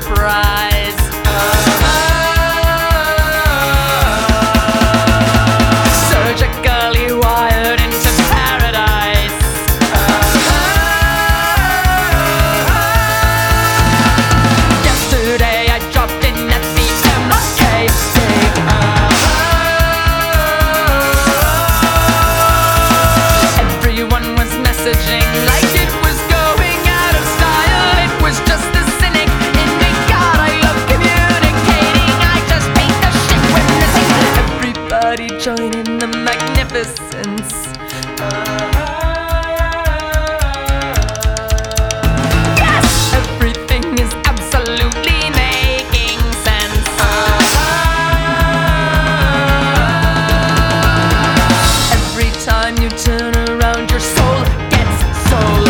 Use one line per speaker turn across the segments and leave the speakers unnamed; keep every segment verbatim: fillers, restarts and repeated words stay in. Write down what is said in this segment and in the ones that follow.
prize. Surgically wired into paradise. Yesterday I dropped in at the M K C. Everyone was messaging like it was going out of style. It was just the cynic in me. God, I love communicating. I just hate the shit we're missing. Everybody join in the magnificence. Yes! Everything is absolutely making sense. Every time you turn around, your soul gets sold.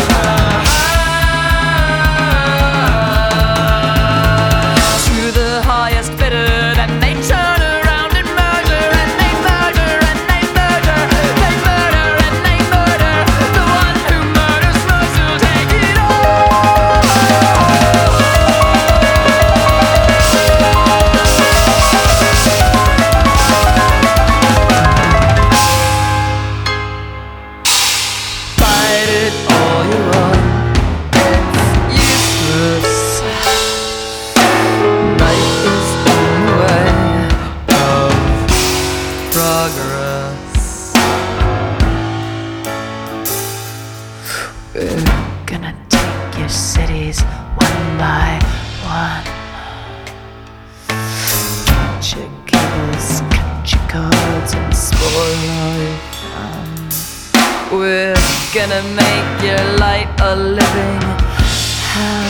To the highest bidder, then they turn around and murder, and they murder, and they murder, they murder, and they murder. The one who murders most will take it all. Fight it all you want, it's useless. Night is in the way of progress. We're gonna take your cities one by one. Cut your cables, cut your cords, and spoil all your fun. We're gonna make your light a living hell.